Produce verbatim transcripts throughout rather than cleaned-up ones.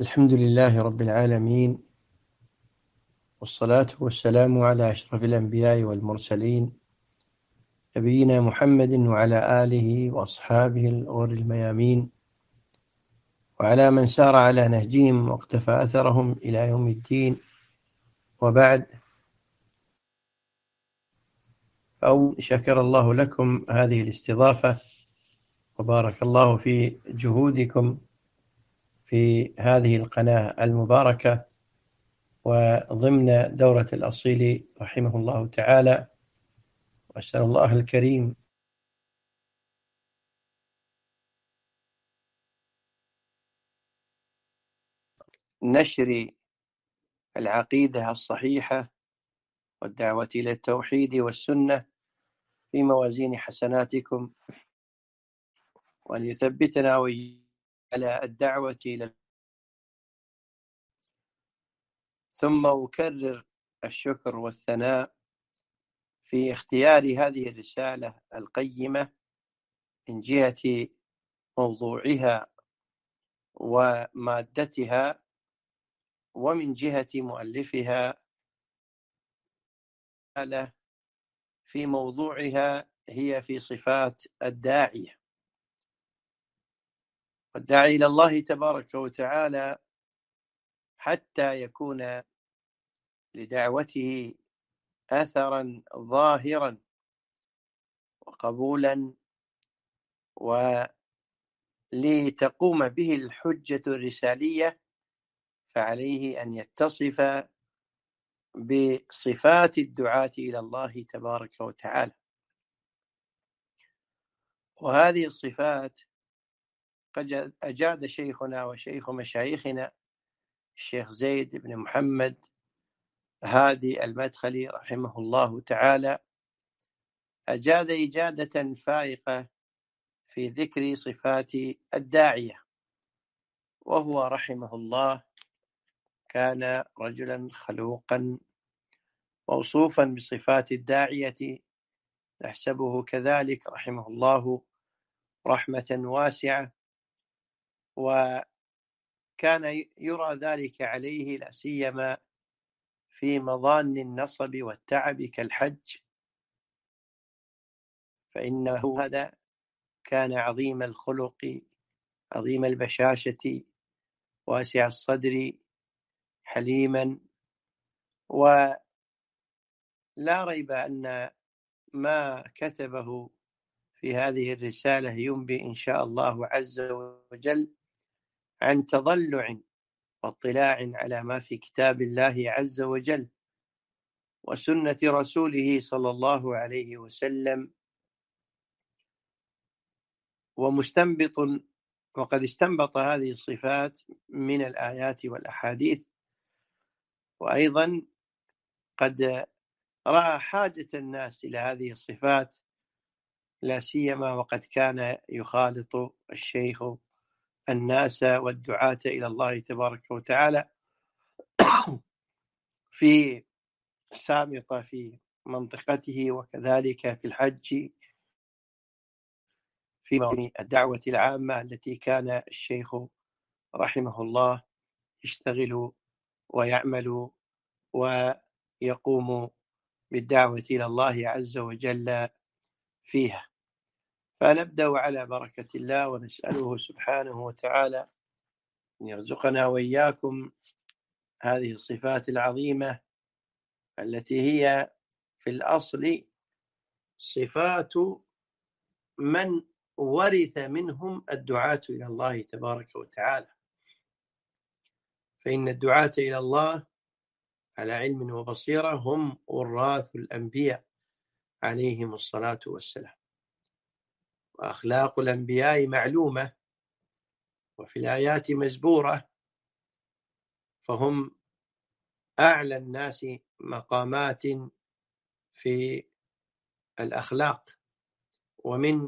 الحمد لله رب العالمين، والصلاة والسلام على أشرف الأنبياء والمرسلين، نبينا محمد وعلى آله وأصحابه الغر الميامين، وعلى من سار على نهجهم واقتفى أثرهم إلى يوم الدين. وبعد، أو شكر الله لكم هذه الاستضافة، وبارك الله في جهودكم في هذه القناة المباركة وضمن دورة الأصيل رحمه الله تعالى. وأسأل الله الكريم نشر العقيدة الصحيحة والدعوة إلى التوحيد والسنة في موازين حسناتكم، وأن يثبتنا على الدعوة إلى. ثم أكرر الشكر والثناء في اختيار هذه الرسالة القيمة من جهة موضوعها ومادتها، ومن جهة مؤلفها. في موضوعها هي في صفات الداعية، والداعي إلى الله تبارك وتعالى حتى يكون لدعوته أثرا ظاهرا وقبولا، ولتقوم به الحجة الرسالية، فعليه أن يتصف بصفات الدعاة إلى الله تبارك وتعالى. وهذه الصفات قد أجاد شيخنا وشيخ مشايخنا الشيخ زيد بن محمد هادي المدخلي رحمه الله تعالى، أجاد إجادة فائقة في ذكر صفات الداعية. وهو رحمه الله كان رجلا خلوقا موصوفا بصفات الداعية، نحسبه كذلك رحمه الله رحمة واسعة، وكان يرى ذلك عليه لا سيما في مظان النصب والتعب كالحج، فإنه هذا كان عظيم الخلق، عظيم البشاشة، واسع الصدر، حليما. ولا ريب أن ما كتبه في هذه الرسالة ينبي إن شاء الله عز وجل عن تضلع واطلاع على ما في كتاب الله عز وجل وسنة رسوله صلى الله عليه وسلم، ومستنبط وقد استنبط هذه الصفات من الآيات والأحاديث. وأيضا قد رأى حاجة الناس إلى هذه الصفات، لا سيما وقد كان يخالط الشيخ الناس والدعاة إلى الله تبارك وتعالى في سامطة في منطقته، وكذلك في الحج في الدعوة العامة التي كان الشيخ رحمه الله يشتغل ويعمل ويقوم بالدعوة إلى الله عز وجل فيها. فنبدأ على بركة الله، ونسأله سبحانه وتعالى أن يرزقنا وإياكم هذه الصفات العظيمة التي هي في الأصل صفات من ورث منهم الدعاة إلى الله تبارك وتعالى، فإن الدعاة إلى الله على علم وبصيرة هم وراث الأنبياء عليهم الصلاة والسلام. وأخلاق الأنبياء معلومة وفي الآيات مزبورة، فهم أعلى الناس مقامات في الأخلاق، ومن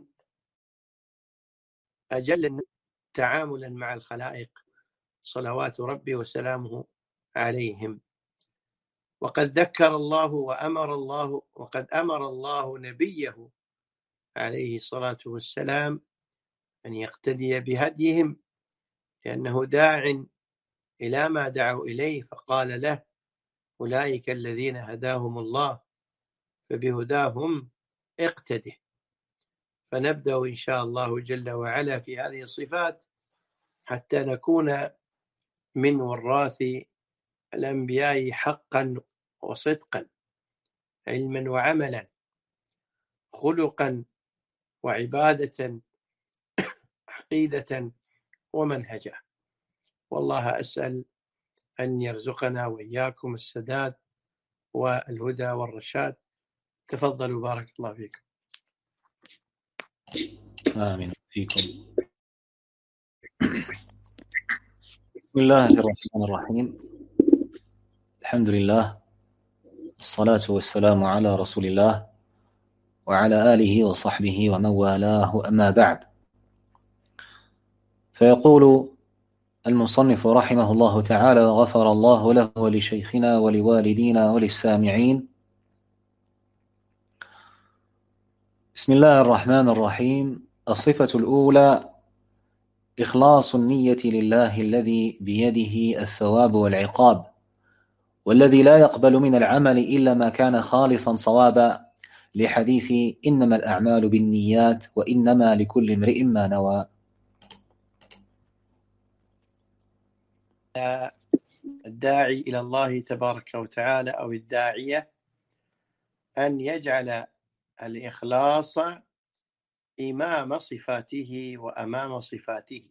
أجل تعاملا مع الخلائق صلوات ربي وسلامه عليهم. وقد ذكر الله وأمر الله وقد أمر الله نبيه عليه الصلاة والسلام أن يقتدي بهديهم، لأنه داع إلى ما دعوا إليه، فقال له: أولئك الذين هداهم الله فبهداهم اقتده. فنبدأ إن شاء الله جل وعلا في هذه الصفات حتى نكون من وراث الأنبياء حقا وصدقا، علما وعملا، خلقا وعبادة، عقيدة ومنهجا. والله أسأل أن يرزقنا وإياكم السداد والهدى والرشاد. تفضلوا، بارك الله فيكم. آمين فيكم. بسم الله الرحمن الرحيم. الحمد لله، الصلاة والسلام على رسول الله وعلى آله وصحبه ومن والاه، أما بعد. فيقول المصنف رحمه الله تعالى: غفر الله له ولشيخنا ولوالدينا وللسامعين. بسم الله الرحمن الرحيم. الصفة الأولى: إخلاص النية لله الذي بيده الثواب والعقاب، والذي لا يقبل من العمل إلا ما كان خالصا صوابا، لحديث إنما الأعمال بالنيات وإنما لكل امرئ ما نوى. الداعي إلى الله تبارك وتعالى أو الداعية أن يجعل الإخلاص إمام صفاته وأمام صفاته،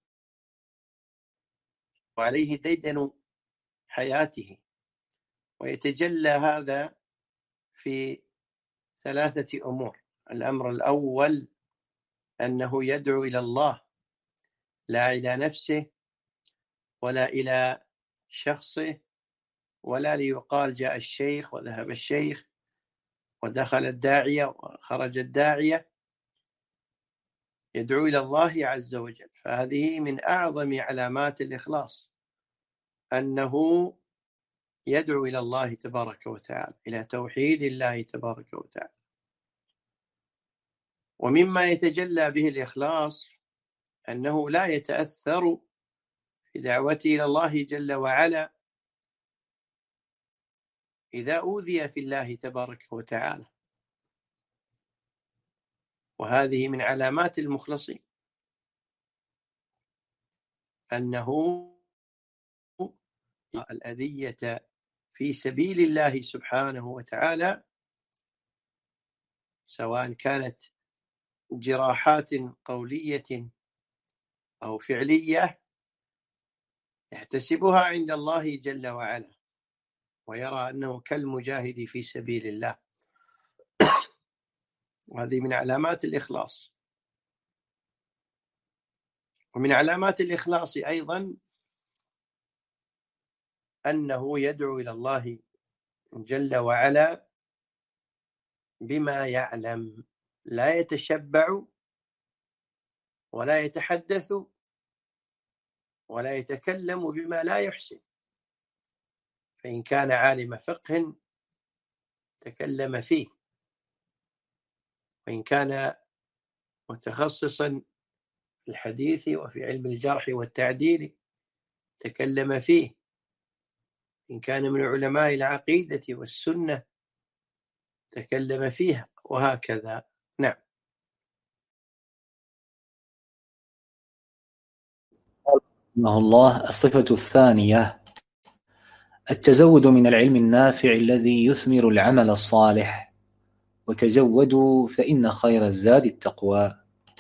وعليه ديدن حياته. ويتجلى هذا في ثلاثة أمور. الأمر الأول أنه يدعو إلى الله، لا إلى نفسه ولا إلى شخصه، ولا ليقال جاء الشيخ وذهب الشيخ ودخل الداعية وخرج الداعية. يدعو إلى الله عز وجل. فهذه من أعظم علامات الإخلاص، أنه يدعو إلى الله تبارك وتعالى، إلى توحيد الله تبارك وتعالى. ومما يتجلى به الإخلاص أنه لا يتأثر في دعوته إلى الله جل وعلا إذا أوذي في الله تبارك وتعالى. وهذه من علامات المخلصين، أنه الأذية في سبيل الله سبحانه وتعالى، سواء كانت جراحات قولية أو فعلية، يحتسبها عند الله جل وعلا، ويرى أنه كالمجاهد في سبيل الله. وهذه من علامات الإخلاص. ومن علامات الإخلاص أيضا أنه يدعو إلى الله جل وعلا بما يعلم، لا يتشبع ولا يتحدث ولا يتكلم بما لا يحسن. فإن كان عالم فقه تكلم فيه، وإن كان متخصصا في الحديث وفي علم الجرح والتعديل تكلم فيه، إن كان من علماء العقيدة والسنة تكلم فيها، وهكذا. نعم. رحمه الله. الصفة الثانية: التزود من العلم النافع الذي يثمر العمل الصالح، وتزودوا فإن خير الزاد التقوى.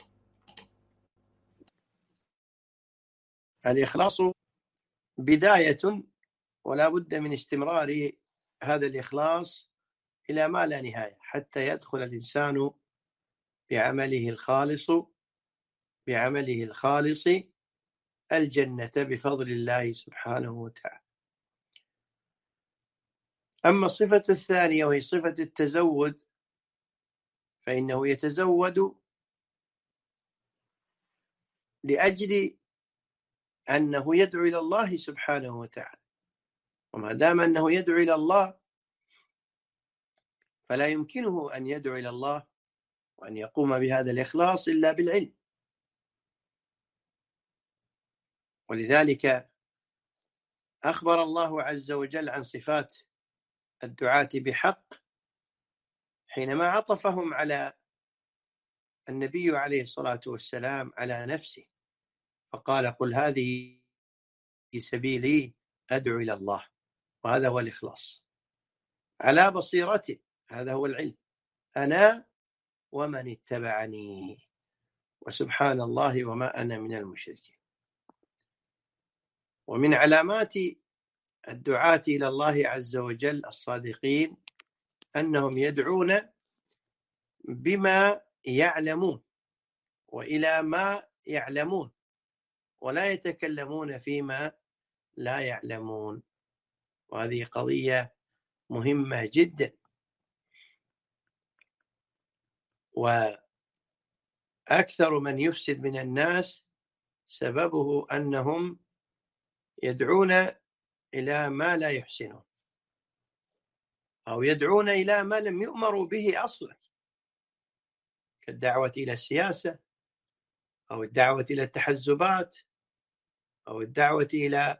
الإخلاص بداية، ولا بد من استمرار هذا الإخلاص إلى ما لا نهاية، حتى يدخل الإنسان بعمله الخالص بعمله الخالص الجنة بفضل الله سبحانه وتعالى. أما الصفة الثانية وهي صفة التزود، فإنه يتزود لأجل أنه يدعو إلى الله سبحانه وتعالى. وما دام أنه يدعو إلى الله فلا يمكنه أن يدعو إلى الله وأن يقوم بهذا الإخلاص إلا بالعلم. ولذلك أخبر الله عز وجل عن صفات الدعاة بحق حينما عطفهم على النبي عليه الصلاة والسلام على نفسه، فقال: قل هذه سبيلي أدعو إلى الله، وهذا هو الإخلاص، على بصيرة، هذا هو العلم، أنا ومن اتبعني، وسبحان الله وما أنا من المشركين. ومن علامات الدعاة إلى الله عز وجل الصادقين أنهم يدعون بما يعلمون وإلى ما يعلمون، ولا يتكلمون فيما لا يعلمون، وهذه قضية مهمة جدا. وأكثر من يفسد من الناس سببه أنهم يدعون إلى ما لا يحسنون، أو يدعون إلى ما لم يؤمروا به أصلا، كالدعوة إلى السياسة، أو الدعوة إلى التحزبات، أو الدعوة إلى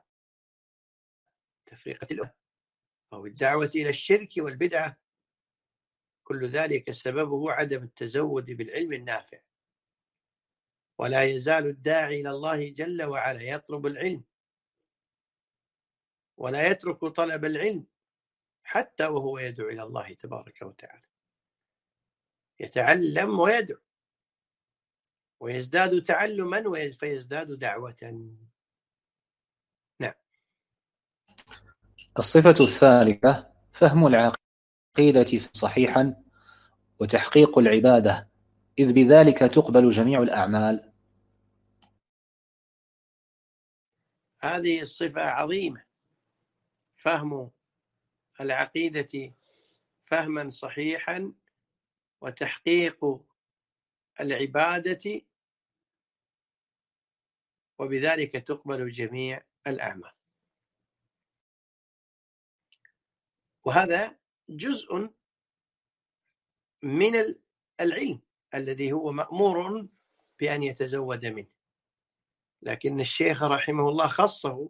تفرقة الأمة، أو الدعوة إلى الشرك والبدعة. كل ذلك سببه عدم التزود بالعلم النافع. ولا يزال الداعي إلى الله جل وعلا يطلب العلم، ولا يترك طلب العلم حتى وهو يدعو إلى الله تبارك وتعالى، يتعلم ويدعو، ويزداد تعلما فيزداد دعوة. نعم. الصفة الثالثة فهم العقيدة صحيحا وتحقيق العبادة، إذ بذلك تقبل جميع الأعمال. هذه الصفة عظيمة، فهم العقيدة فهما صحيحا وتحقيق العبادة، وبذلك تقبل جميع الأعمال. وهذا جزء من العلم الذي هو مأمور بأن يتزود منه، لكن الشيخ رحمه الله خصه،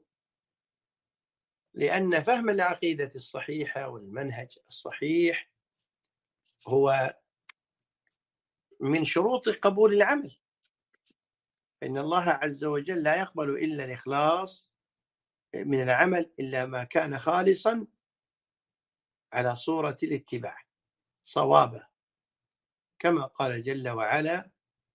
لأن فهم العقيدة الصحيحة والمنهج الصحيح هو من شروط قبول العمل، فإن الله عز وجل لا يقبل إلا الإخلاص من العمل إلا ما كان خالصا على صورة الاتباع صوابا، كما قال جل وعلا: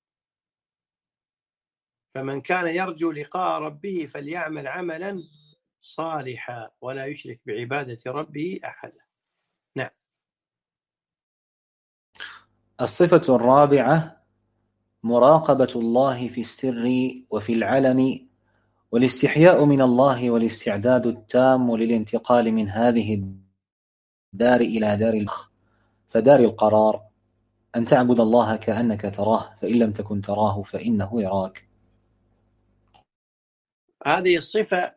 فمن كان يرجو لقاء ربه فليعمل عملا صالحا ولا يشرك بعبادة ربه أحدا. نعم. الصفة الرابعة مراقبة الله في السر وفي العلن، والاستحياء من الله، والاستعداد التام للانتقال من هذه الدار إلى دار الآخرة. فدار القرار أن تعبد الله كأنك تراه، فإن لم تكن تراه فإنه يراك. هذه الصفة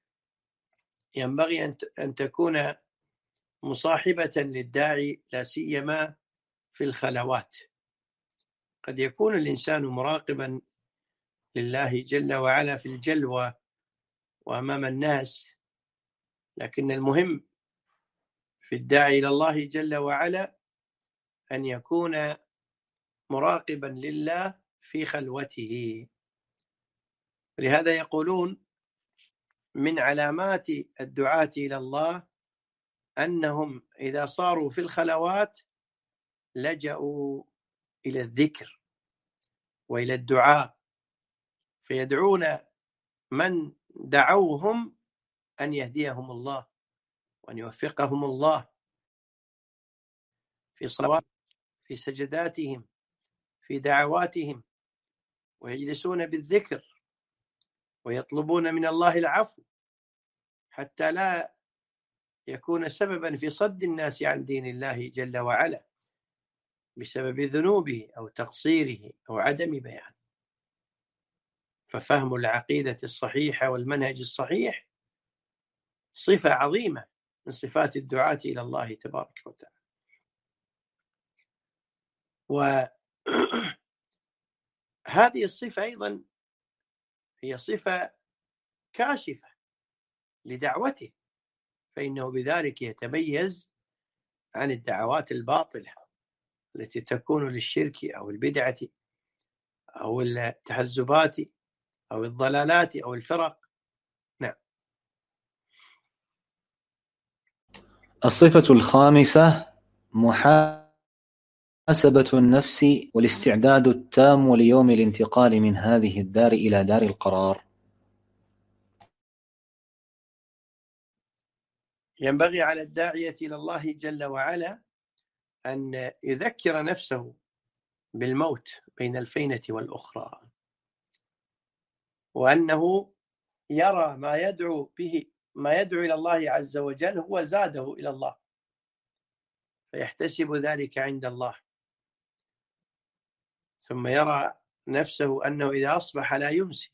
ينبغي أن تكون مصاحبة للداعي، لا سيما في الخلوات. قد يكون الإنسان مراقبا لله جل وعلا في الجلوة وأمام الناس، لكن المهم في الداعي إلى الله جل وعلا أن يكون مراقبا لله في خلوته. لهذا يقولون من علامات الدعاة إلى الله أنهم إذا صاروا في الخلوات لجأوا إلى الذكر وإلى الدعاء، فيدعون من دعوهم أن يهديهم الله وأن يوفقهم الله في صلوات، في سجداتهم، في دعواتهم، ويجلسون بالذكر ويطلبون من الله العفو حتى لا يكون سببا في صد الناس عن دين الله جل وعلا بسبب ذنوبه أو تقصيره أو عدم بيان. ففهم العقيدة الصحيحة والمنهج الصحيح صفة عظيمة من صفات الدعاة إلى الله تبارك وتعالى. وهذه الصفة أيضا هي صفة كاشفة لدعوته، فإنه بذلك يتميز عن الدعوات الباطلة التي تكون للشرك أو البدعة أو التحزبات أو الضلالات أو الفرق. نعم. الصفة الخامسة محاسبة النفس والاستعداد التام ليوم الانتقال من هذه الدار إلى دار القرار. ينبغي على الداعية إلى الله جل وعلا أن يذكر نفسه بالموت بين الفينة والأخرى، وأنه يرى ما يدعو به ما يدعو إلى الله عز وجل هو زاده إلى الله، فيحتسب ذلك عند الله، ثم يرى نفسه أنه إذا أصبح لا يمسي،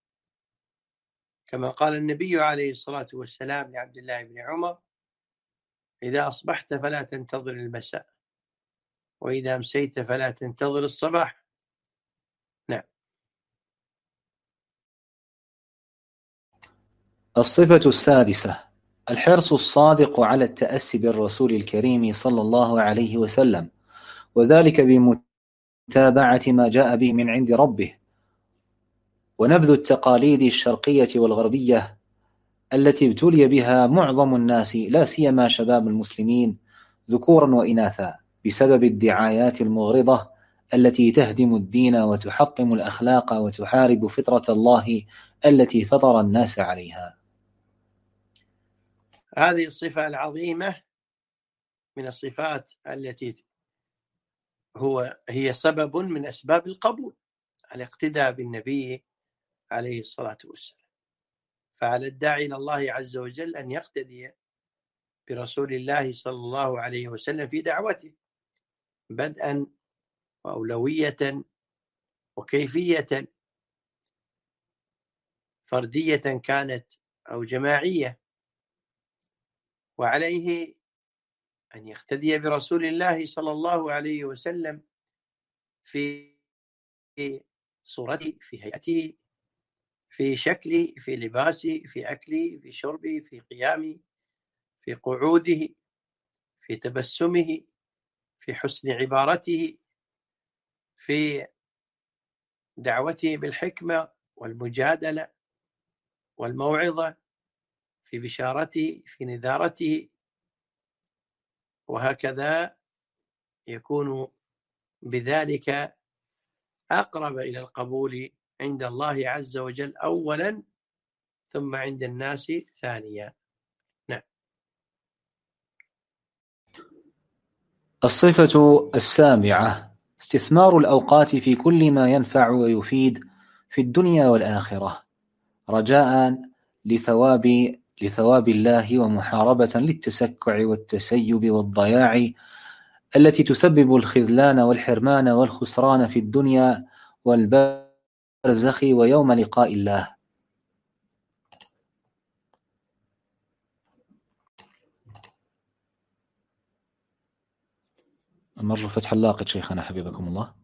كما قال النبي عليه الصلاة والسلام لعبد الله بن عمر: إذا أصبحت فلا تنتظر المساء، وإذا أمسيت فلا تنتظر الصباح. نعم. الصفة السادسة الحرص الصادق على التأسي بالرسول الكريم صلى الله عليه وسلم، وذلك بمتابعة ما جاء به من عند ربه، ونبذ التقاليد الشرقية والغربية التي ابتلي بها معظم الناس، لا سيما شباب المسلمين ذكورا وإناثا، بسبب الدعايات المغرضة التي تهدم الدين وتحطم الأخلاق وتحارب فطرة الله التي فطر الناس عليها. هذه الصفة العظيمة من الصفات التي هو هي سبب من أسباب القبول، الاقتداء بالنبي عليه الصلاة والسلام. فعلى الداعي إلى الله عز وجل أن يقتدي برسول الله صلى الله عليه وسلم في دعوته، بدءا وأولوية وكيفية، فردية كانت أو جماعية. وعليه أن يقتدي برسول الله صلى الله عليه وسلم في صورته، في هيئته، في شكله، في لباسه، في أكله، في شربه، في قيامه، في قعوده، في تبسمه، في حسن عبارته، في دعوته بالحكمة والمجادلة والموعظة، في بشارته، في نذارته، وهكذا يكون بذلك أقرب إلى القبول عند الله عز وجل أولا، ثم عند الناس ثانيا. نعم. الصفة السابعة استثمار الأوقات في كل ما ينفع ويفيد في الدنيا والآخرة، رجاء لثواب لثواب الله، ومحاربة للتسكع والتسيب والضياع التي تسبب الخذلان والحرمان والخسران في الدنيا والبرزخ ويوم لقاء الله. مر فتح اللاقط شيخنا حفظكم الله.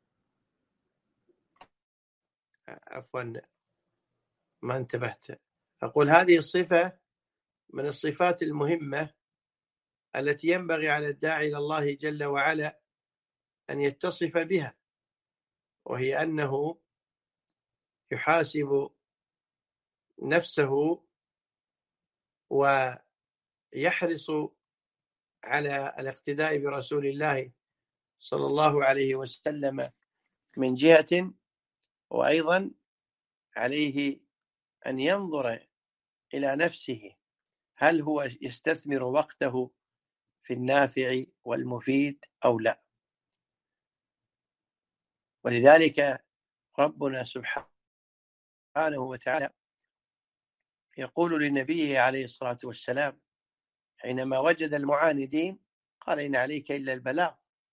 عفوا ما انتبهت. أقول هذه الصفة من الصفات المهمة التي ينبغي على الداعي إلى الله جل وعلا أن يتصف بها، وهي أنه يحاسب نفسه ويحرص على الاقتداء برسول الله صلى الله عليه وسلم من جهة، وأيضا عليه أن ينظر إلى نفسه هل هو يستثمر وقته في النافع والمفيد أو لا. ولذلك ربنا سبحانه وتعالى يقول لنبيه عليه الصلاة والسلام حينما وجد المعاندين: قال إن عليك إلا البلاغ،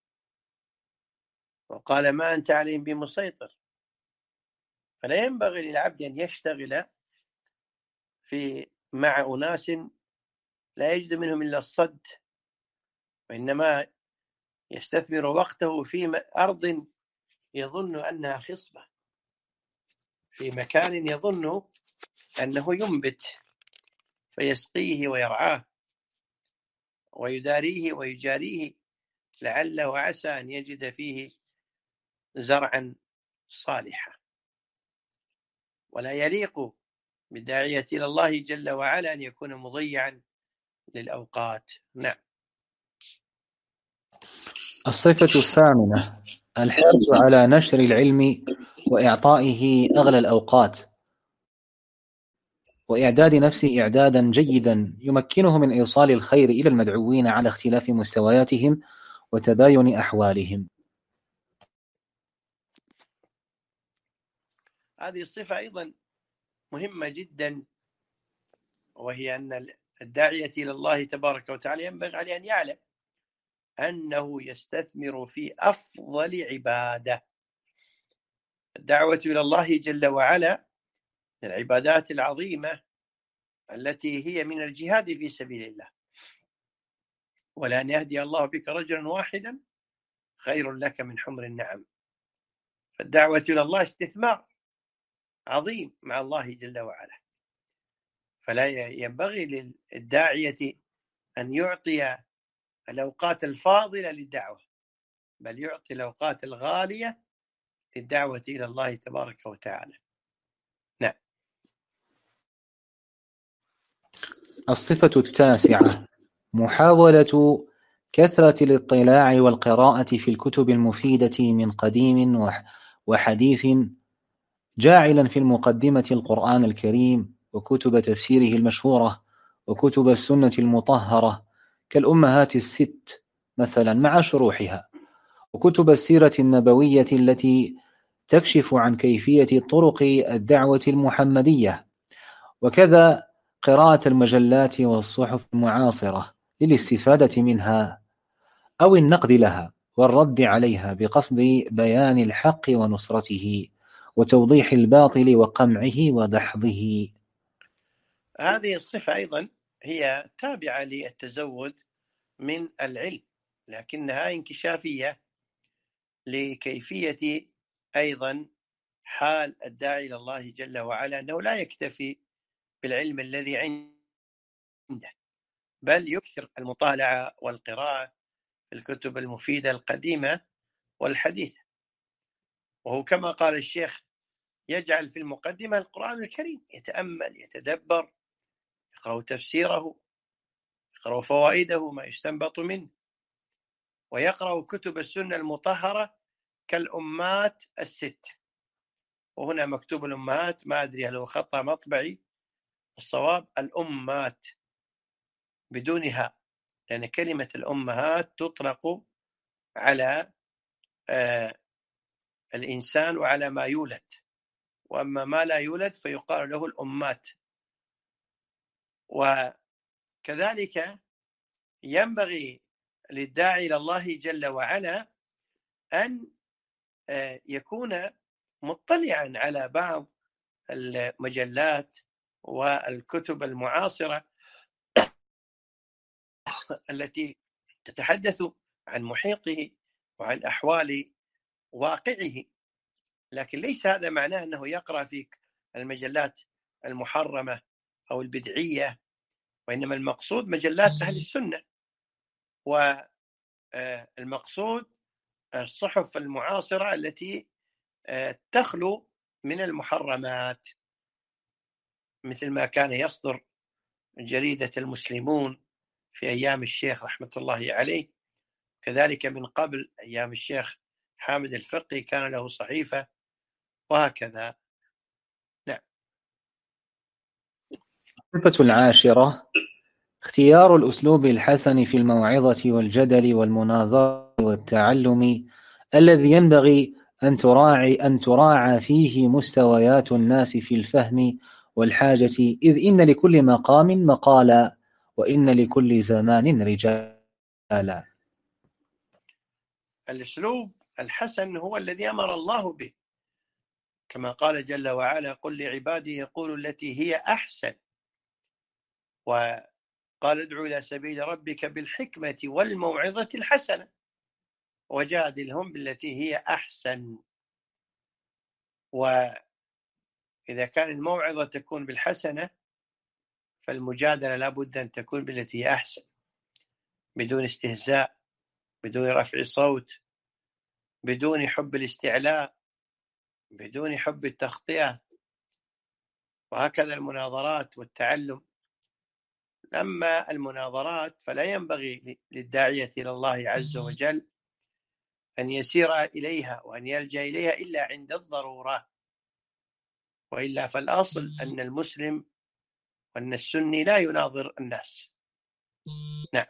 وقال ما أنت عليهم بمسيطر. فلا ينبغي للعبد أن يشتغل في مع أناس لا يجد منهم إلا الصد، وإنما يستثمر وقته في أرض يظن أنها خصبة، في مكان يظن أنه ينبت، فيسقيه ويرعاه ويداريه ويجاريه، لعله عسى أن يجد فيه زرعا صالحا. ولا يليق بالداعية إلى الله جل وعلا أن يكون مضيعا للأوقات. نعم. الصفة الثامنة الحرص على نشر العلم وإعطائه أغلى الأوقات، وإعداد نفسه إعدادا جيدا يمكنه من إيصال الخير إلى المدعوين على اختلاف مستوياتهم وتباين أحوالهم. هذه الصفة أيضا مهمة جدا، وهي أن الداعية إلى الله تبارك وتعالى ينبغي عليه أن يعلم أنه يستثمر في أفضل عبادة. الدعوة إلى الله جل وعلا من العبادات العظيمة التي هي من الجهاد في سبيل الله، ولأن يهدي الله بك رجلا واحدا خير لك من حمر النعم. فالدعوة إلى الله استثمار عظيم مع الله جل وعلا، فلا ينبغي للداعية أن يعطي الأوقات الفاضلة للدعوة، بل يعطي الأوقات الغالية للدعوة إلى الله تبارك وتعالى. نعم. الصفة التاسعة محاولة كثرة الاطلاع والقراءة في الكتب المفيدة من قديم وحديث، جاعلا في المقدمة القرآن الكريم وكتب تفسيره المشهورة وكتب السنة المطهرة كالأمهات الست مثلا مع شروحها، وكتب السيرة النبوية التي تكشف عن كيفية طرق الدعوة المحمدية، وكذا قراءة المجلات والصحف المعاصرة للاستفادة منها أو النقد لها والرد عليها بقصد بيان الحق ونصرته وتوضيح الباطل وقمعه ودحضه. هذه الصفة أيضا هي تابعة للتزود من العلم، لكنها انكشافية لكيفية أيضا حال الداعي إلى الله جل وعلا، أنه لا يكتفي بالعلم الذي عنده، بل يكثر المطالعة والقراءة في الكتب المفيدة القديمة والحديثة. وهو كما قال الشيخ يجعل في المقدمة القرآن الكريم، يتأمل يتدبر، يقرأ تفسيره، يقرأ فوائده ما يستنبط منه، ويقرأ كتب السنة المطهرة كالأمات الست. وهنا مكتوب الأمهات، ما أدري هل هو خطأ مطبعي، الصواب الأمات بدونها، لأن كلمة الأمهات تطلق على آه الإنسان وعلى ما يولد، وأما ما لا يولد فيقال له الأمات. وكذلك ينبغي للداعي إلى الله جل وعلا أن يكون مطلعا على بعض المجلات والكتب المعاصرة التي تتحدث عن محيطه وعن أحوال واقعه، لكن ليس هذا معناه أنه يقرأ في المجلات المحرمة أو البدعية، وإنما المقصود مجلات أهل السنة، والمقصود الصحف المعاصرة التي تخلو من المحرمات، مثل ما كان يصدر جريدة المسلمون في أيام الشيخ رحمة الله عليه، كذلك من قبل أيام الشيخ حامد الفقي كان له صحيفة، وهكذا. نعم. الصفة العاشرة اختيار الأسلوب الحسن في الموعظة والجدل والمناظرة والتعلم، الذي ينبغي أن تراعي أن تراعى فيه مستويات الناس في الفهم والحاجة، إذ إن لكل مقام مقالا وإن لكل زمان رجالا. الأسلوب الحسن هو الذي أمر الله به، كما قال جل وعلا قل لعبادي يقولوا التي هي أحسن، وقال ادعو إلى سبيل ربك بالحكمة والموعظة الحسنة وجادلهم بالتي هي أحسن. وإذا كان الموعظة تكون بالحسنة فالمجادلة لابد أن تكون بالتي هي أحسن، بدون استهزاء، بدون رفع صوت، بدون حب الاستعلاء، بدون حب التخطئة. وهكذا المناظرات والتعلم. أما المناظرات فلا ينبغي للداعية إلى الله عز وجل أن يسير إليها وأن يلجأ إليها إلا عند الضرورة، وإلا فالأصل أن المسلم وأن السني لا يناظر الناس. نعم.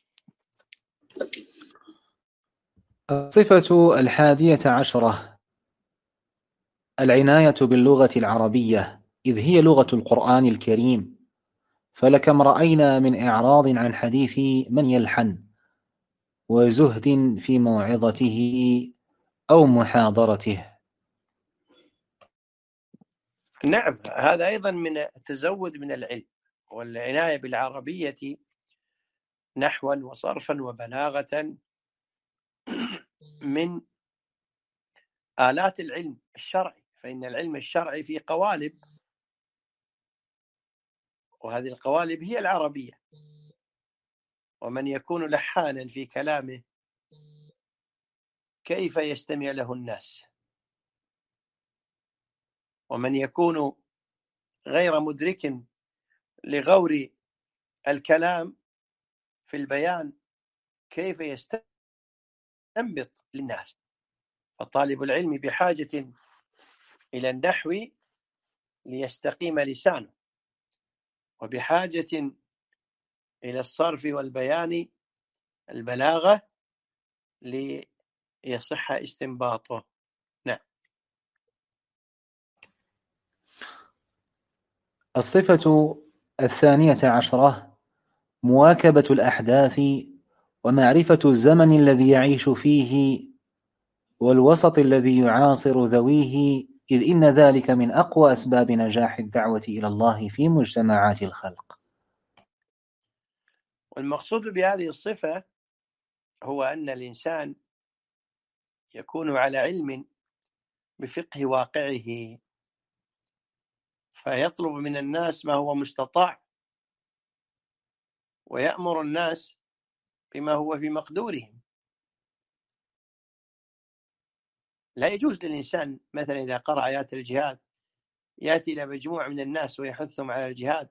الصفة الحادية عشرة العناية باللغة العربية، إذ هي لغة القرآن الكريم، فلكم رأينا من إعراض عن حديث من يلحن، وزهد في موعظته أو محاضرته. نعم، هذا أيضا من التزود من العلم، والعناية بالعربية نحوا وصرفا وبلاغة من آلات العلم الشرعي، فإن العلم الشرعي في قوالب، وهذه القوالب هي العربية. ومن يكون لحانا في كلامه كيف يستمع له الناس؟ ومن يكون غير مدرك لغور الكلام في البيان كيف يستنبط للناس؟ فطالب العلم بحاجة إلى النحو ليستقيم لسانه، وبحاجة إلى الصرف والبيان البلاغة ليصح استنباطه. نعم. الصفة الثانية عشرة مواكبة الأحداث ومعرفة الزمن الذي يعيش فيه والوسط الذي يعاصر ذويه، إذ إن ذلك من أقوى أسباب نجاح الدعوة إلى الله في مجتمعات الخلق. والمقصود بهذه الصفة هو أن الإنسان يكون على علم بفقه واقعه، فيطلب من الناس ما هو مستطاع، ويأمر الناس بما هو في مقدورهم. لا يجوز للإنسان مثلا إذا قرأ آيات الجهاد يأتي إلى مجموعة من الناس ويحثهم على الجهاد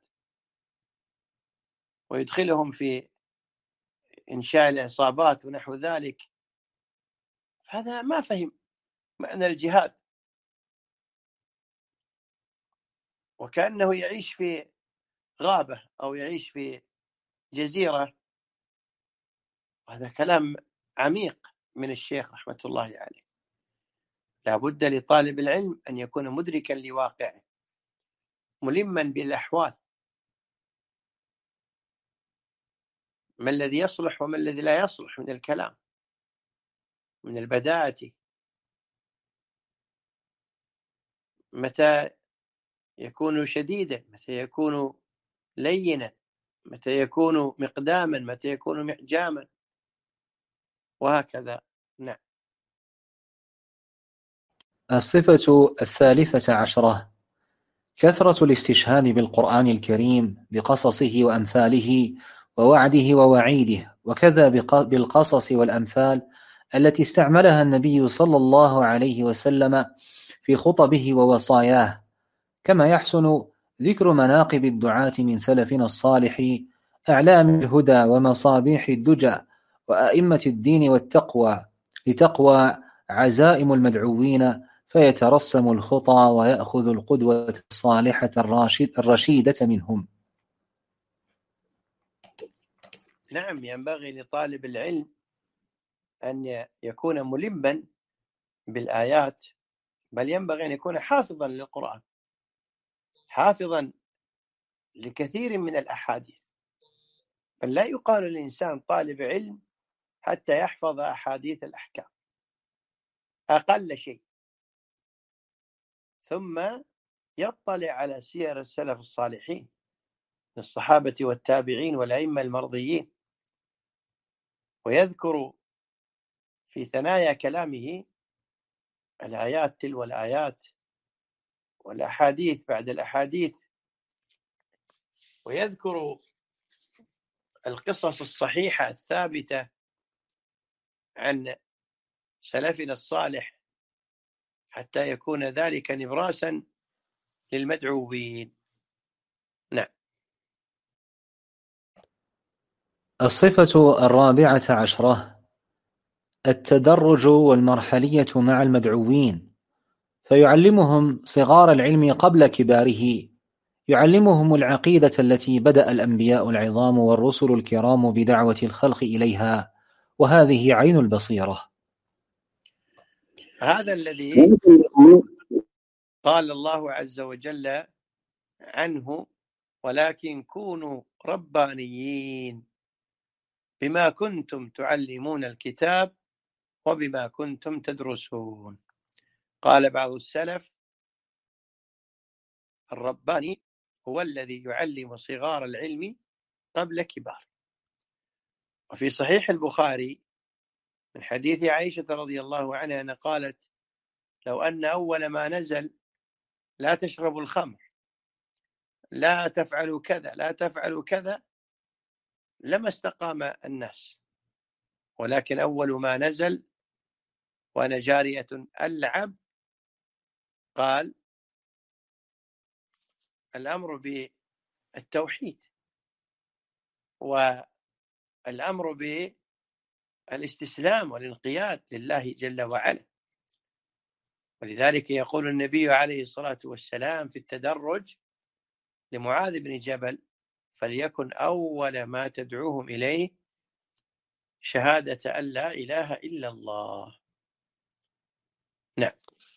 ويدخلهم في إنشاء العصابات ونحو ذلك، هذا ما فهم معنى الجهاد، وكأنه يعيش في غابة أو يعيش في جزيرة. هذا كلام عميق من الشيخ رحمة الله عليه. لا بد لطالب العلم أن يكون مدركا لواقعه، ملما بالأحوال، ما الذي يصلح وما الذي لا يصلح من الكلام، من البداءة، متى يكون شديدا، متى يكون لينا، متى يكون مقداما، متى يكون محجاما، وهكذا. نعم. الصفة الثالثة عشرة كثرة الاستشهاد بالقرآن الكريم بقصصه وأمثاله ووعده ووعيده، وكذا بالقصص والأمثال التي استعملها النبي صلى الله عليه وسلم في خطبه ووصاياه، كما يحسن ذكر مناقب الدعاة من سلفنا الصالح، أعلام الهدى ومصابيح الدجى وأئمة الدين والتقوى، لتقوى عزائم المدعوين فيترسم الخطى ويأخذ القدوة الصالحة الراشد الرشيدة منهم. نعم، ينبغي لطالب العلم أن يكون ملما بالآيات، بل ينبغي أن يكون حافظا للقرآن، حافظا لكثير من الأحاديث. بل لا يقال للإنسان طالب علم حتى يحفظ أحاديث الأحكام أقل شيء، ثم يطلع على سير السلف الصالحين من الصحابة والتابعين والأئمة المرضيين، ويذكر في ثنايا كلامه الآيات تلو الآيات والأحاديث بعد الأحاديث، ويذكر القصص الصحيحة الثابتة عن سلفنا الصالح حتى يكون ذلك نبراسا للمدعوين. نعم. الصفة الرابعة عشرة التدرج والمرحلية مع المدعوين، فيعلمهم صغار العلم قبل كباره، يعلمهم العقيدة التي بدأ الأنبياء العظام والرسل الكرام بدعوة الخلق إليها، وهذه عين البصيرة. هذا الذي قال الله عز وجل عنه: ولكن كونوا ربانيين بما كنتم تعلمون الكتاب وبما كنتم تدرسون. قال بعض السلف: الرباني هو الذي يعلم صغار العلم قبل كبار. وفي صحيح البخاري من حديث عائشة رضي الله عنها أن قالت: لو أن أول ما نزل لا تشربوا الخمر، لا تفعلوا كذا، لا تفعلوا كذا، لما استقام الناس. ولكن أول ما نزل وأنا جارية ألعب قال: الأمر بالتوحيد والأمر بالاستسلام والانقياد لله جل وعلا. ولذلك يقول النبي عليه الصلاة والسلام في التدرج لمعاذ بن جبل: فليكن أول ما تدعوهم إليه شهادة أن لا إله إلا الله. نعم.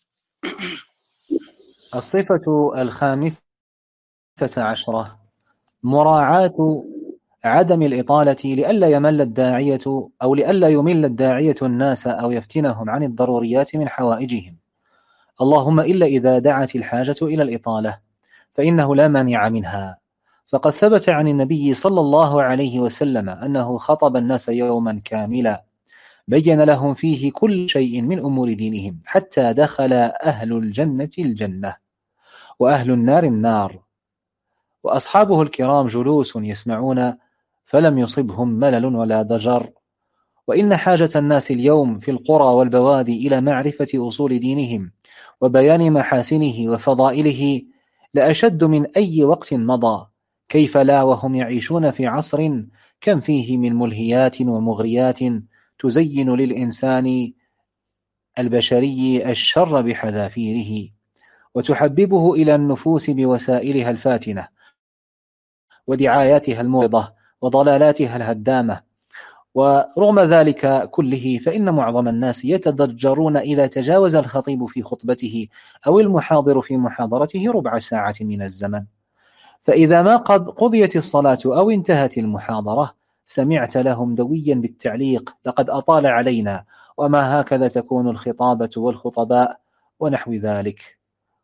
الصفة الخامسة عشرة مراعاة عدم الإطالة لئلا يمل الداعية أو لئلا يمل الداعية الناس أو يفتنهم عن الضروريات من حوائجهم، اللهم إلا إذا دعت الحاجة إلى الإطالة فإنه لا مانع منها. فقد ثبت عن النبي صلى الله عليه وسلم أنه خطب الناس يوما كاملا بين لهم فيه كل شيء من أمور دينهم حتى دخل أهل الجنة الجنة وأهل النار النار، وأصحابه الكرام جلوس يسمعون فلم يصبهم ملل ولا ضجر. وإن حاجة الناس اليوم في القرى والبوادي إلى معرفة أصول دينهم وبيان محاسنه وفضائله لأشد من أي وقت مضى، كيف لا وهم يعيشون في عصر كم فيه من ملهيات ومغريات تزين للإنسان البشري الشر بحذافيره وتحببه إلى النفوس بوسائلها الفاتنة ودعاياتها الموضة وضلالاتها الهدامة. ورغم ذلك كله فإن معظم الناس يتضجرون إذا تجاوز الخطيب في خطبته أو المحاضر في محاضرته ربع ساعة من الزمن، فإذا ما قد قضيت الصلاة أو انتهت المحاضرة سمعت لهم دويا بالتعليق: لقد أطال علينا، وما هكذا تكون الخطابة والخطباء ونحو ذلك.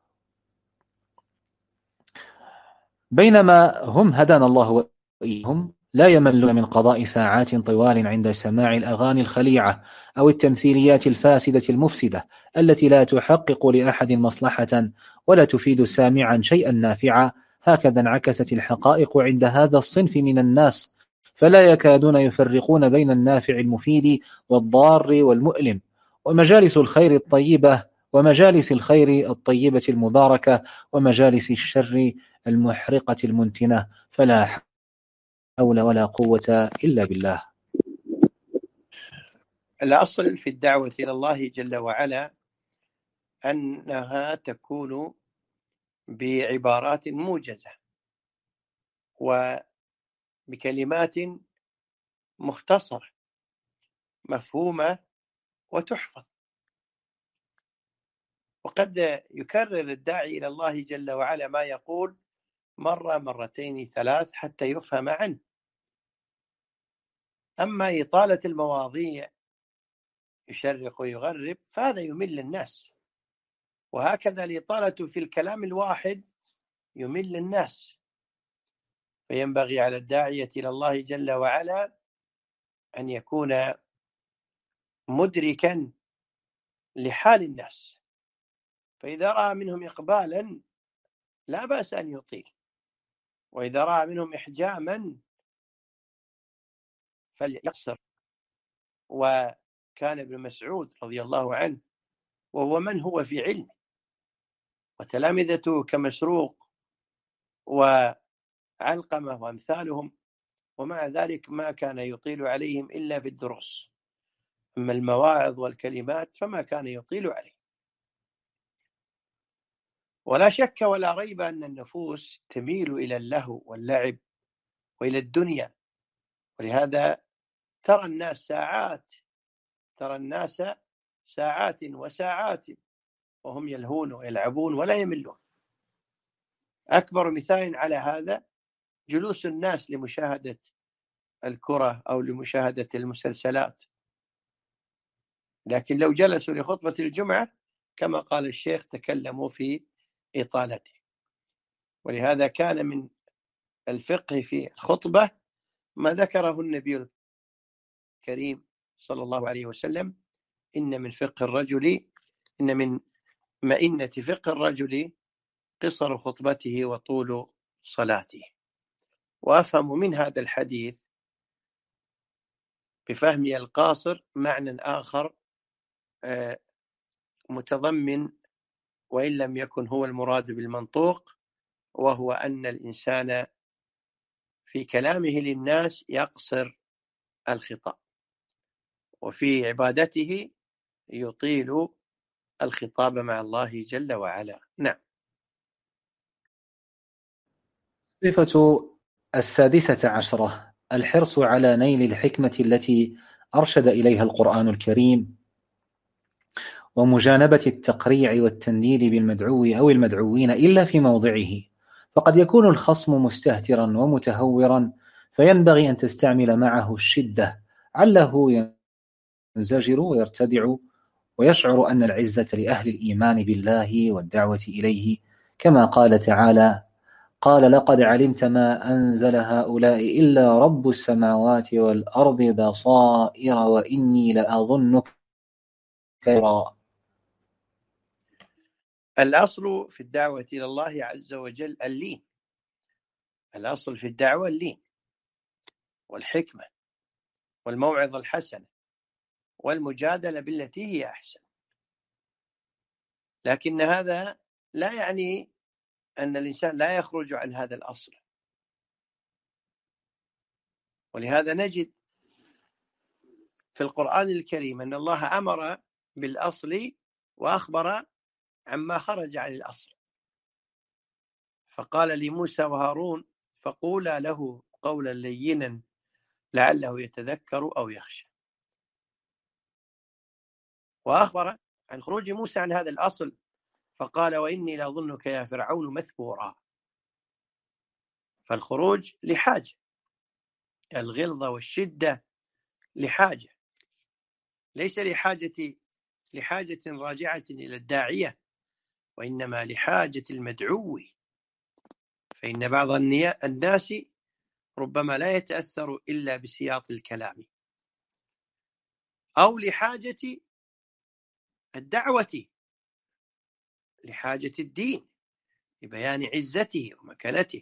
بينما هم هدانا الله وإياهم لا يملون من قضاء ساعات طوال عند سماع الأغاني الخليعة أو التمثيليات الفاسدة المفسدة التي لا تحقق لأحد مصلحة ولا تفيد سامعا شيئا نافعا. هكذا انعكست الحقائق عند هذا الصنف من الناس، فلا يكادون يفرقون بين النافع المفيد والضار والمؤلم. ومجالس الخير الطيبة ومجالس الخير الطيبة المباركة ومجالس الشر المحرقة المنتنة، فلا حول ولا قوة إلا بالله. الأصل في الدعوة إلى الله جل وعلا أنها تكون بعبارات موجزة وبكلمات مختصرة مفهومة وتحفظ. وقد يكرر الداعي إلى الله جل وعلا ما يقول مرة مرتين ثلاث حتى يفهم عنه. أما إطالة المواضيع يشرق ويغرب فهذا يمل الناس، وهكذا الإطالة في الكلام الواحد يمل الناس. فينبغي على الداعية إلى الله جل وعلا أن يكون مدركا لحال الناس، فإذا رأى منهم إقبالا لا بأس أن يطيل، وإذا رأى منهم إحجاما فليقصر. وكان ابن مسعود رضي الله عنه وهو من هو في علمه وتلامذته كمسروق وعلقمة وأمثالهم، ومع ذلك ما كان يطيل عليهم إلا في الدروس، أما المواعظ والكلمات فما كان يطيل عليه. ولا شك ولا ريب أن النفوس تميل إلى اللهو واللعب وإلى الدنيا، ولهذا ترى الناس ساعات ترى الناس ساعات وساعات وهم يلهون ويلعبون ولا يملون. أكبر مثال على هذا جلوس الناس لمشاهدة الكرة أو لمشاهدة المسلسلات، لكن لو جلسوا لخطبة الجمعة كما قال الشيخ تكلموا في إطالته. ولهذا كان من الفقه في الخطبة ما ذكره النبي الكريم صلى الله عليه وسلم: إن من فقه الرجل إن من مئنة فقه الرجل قصر خطبته وطول صلاته. وأفهم من هذا الحديث بفهمي القاصر معنى آخر متضمن وإن لم يكن هو المراد بالمنطوق، وهو أن الإنسان في كلامه للناس يقصر الخطاب، وفي عبادته يطيل الخطاب مع الله جل وعلا. نعم. الصفة السادسة عشرة: الحرص على نيل الحكمة التي أرشد إليها القرآن الكريم، ومجانبة التقريع والتنديد بالمدعو أو المدعوين إلا في موضعه، فقد يكون الخصم مستهترا ومتهورا فينبغي أن تستعمل معه الشدة عله ينزجر ويرتدع ويشعر أن العزة لأهل الإيمان بالله والدعوة إليه، كما قال تعالى: قال لقد علمت ما أنزل هؤلاء إلا رب السماوات والأرض بصائر وإني لأظنك كثيرا. الأصل في الدعوة إلى الله عز وجل اللين. الأصل في الدعوة اللين والحكمة والموعظة الحسنة والمجادلة بالتي هي أحسن، لكن هذا لا يعني أن الإنسان لا يخرج عن هذا الأصل. ولهذا نجد في القرآن الكريم أن الله أمر بالأصل وأخبر عما خرج عن الأصل، فقال لموسى وهارون: فقولا له قولا لينا لعله يتذكر أو يخشى. وأخبر عن خروج موسى عن هذا الأصل فقال: وإني لأظنك يا فرعون مثبورا. فالخروج لحاجة، الغلظة والشدة لحاجة، ليس لحاجة لحاجة راجعة إلى الداعية، وإنما لحاجة المدعو، فإن بعض الناس ربما لا يتأثر إلا بسياط الكلام، أو لحاجة الدعوة، لحاجة الدين لبيان عزته ومكانته.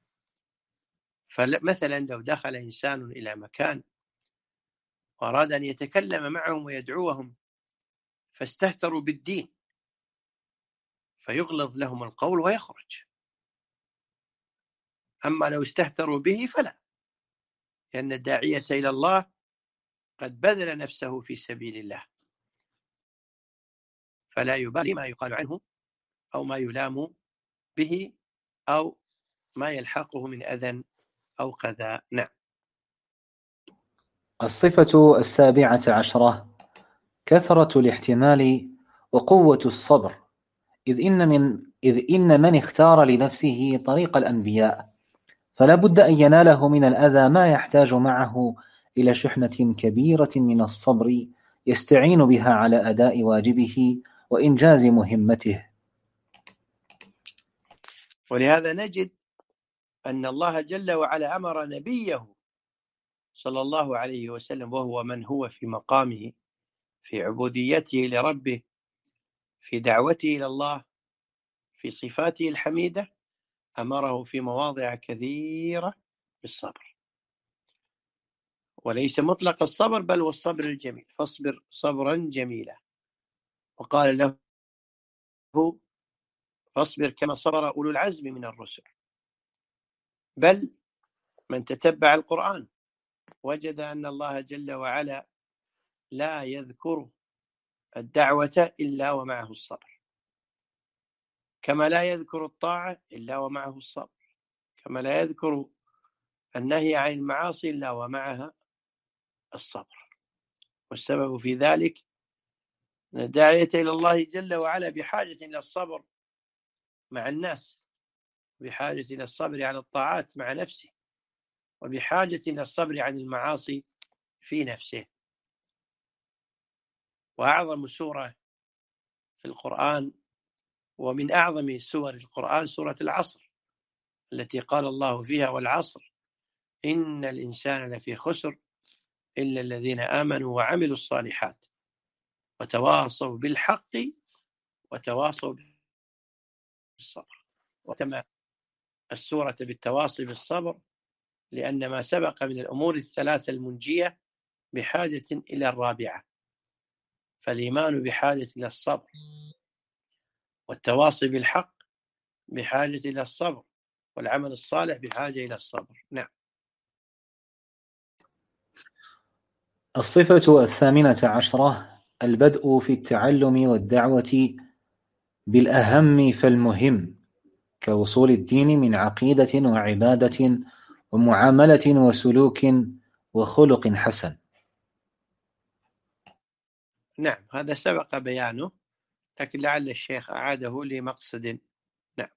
فمثلا لو دخل إنسان إلى مكان وأراد أن يتكلم معهم ويدعوهم فاستهتروا بالدين فيغلظ لهم القول ويخرج. أما لو استهتروا به فلا، لأن الداعية إلى الله قد بذل نفسه في سبيل الله، فلا يبالي ما يقال عنه أو ما يلام به أو ما يلحقه من أذى أو قذى. نعم. الصفة السابعة عشرة: كثرة الاحتمال وقوة الصبر، إذ إن من إذ إن من اختار لنفسه طريق الأنبياء فلا بد أن يناله من الأذى ما يحتاج معه إلى شحنة كبيرة من الصبر يستعين بها على أداء واجبه وإنجاز مهمته. ولهذا نجد أن الله جل وعلا أمر نبيه صلى الله عليه وسلم، وهو من هو في مقامه في عبوديته لربه، في دعوته إلى الله، في صفاته الحميدة، أمره في مواضع كثيرة بالصبر، وليس مطلق الصبر بل والصبر الجميل، فاصبر صبرا جميلا. وقال له فاصبر كما صبر أولو العزم من الرسل. بل من تتبع القرآن وجد أن الله جل وعلا لا يذكر الدعوة إلا ومعه الصبر، كما لا يذكر الطاعة إلا ومعه الصبر، كما لا يذكر النهي عن المعاصي إلا ومعها الصبر. والسبب في ذلك أن الداعية إلى الله جل وعلا بحاجة إلى الصبر مع الناس، بحاجة إلى الصبر على الطاعات مع نفسه، وبحاجة إلى الصبر عن المعاصي في نفسه. وأعظم سورة في القرآن ومن أعظم سور القرآن سورة العصر، التي قال الله فيها والعصر إن الإنسان لفي خسر إلا الذين آمنوا وعملوا الصالحات وتواصوا بالحق وتواصوا بالصبر. وتم السورة بالتواصي بالصبر لأن ما سبق من الأمور الثلاثة المنجية بحاجة إلى الرابعة، فالإيمان بحاجة إلى الصبر، والتواصي بالحق بحاجة إلى الصبر، والعمل الصالح بحاجة إلى الصبر. نعم. الصفة الثامنة عشرة البدء في التعلم والدعوة بالأهم فالمهم كوصول الدين من عقيدة وعبادة ومعاملة وسلوك وخلق حسن. نعم، هذا سبق بيانه لكن لعل الشيخ أعاده لمقصد. نعم.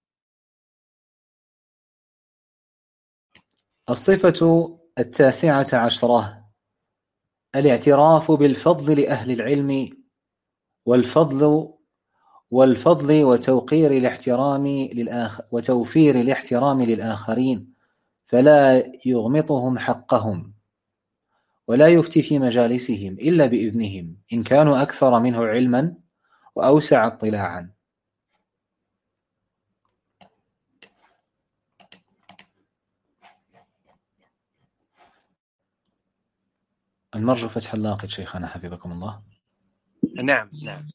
الصفة التاسعة عشرة الاعتراف بالفضل لأهل العلم والفضل والفضل وتوقير الاحترام للآخر وتوفير الاحترام للآخرين، فلا يغمطهم حقهم ولا يفتي في مجالسهم إلا بإذنهم إن كانوا أكثر منه علما وأوسع اطلاعا. المرجو فتح اللاقط شيخنا حفظكم الله. نعم نعم،